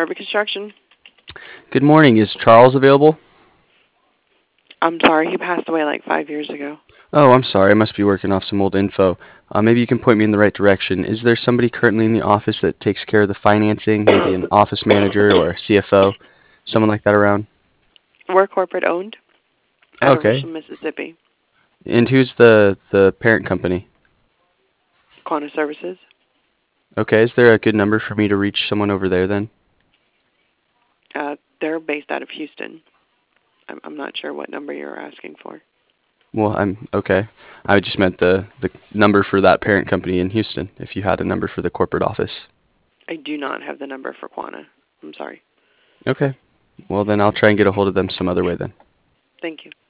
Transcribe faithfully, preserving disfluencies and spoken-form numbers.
Harvey Construction. Good morning. Is Charles available? I'm sorry, he passed away like five years ago. Oh, I'm sorry. I must be working off some old info. Uh, maybe you can point me in the right direction. Is there somebody currently in the office that takes care of the financing? Maybe an office manager or a C F O? Someone like that around? We're corporate owned out of Okay. Richland, Mississippi. And who's the the parent company? Quanta Services. Okay. Is there a good number for me to reach someone over there then? Uh, they're based out of Houston. I'm, I'm not sure what number you're asking for. Well, I'm okay. I just meant the the number for that parent company in Houston, if you had a number for the corporate office. I do not have the number for Quanta. I'm sorry. Okay. Well, then I'll try and get a hold of them some other way then. Thank you.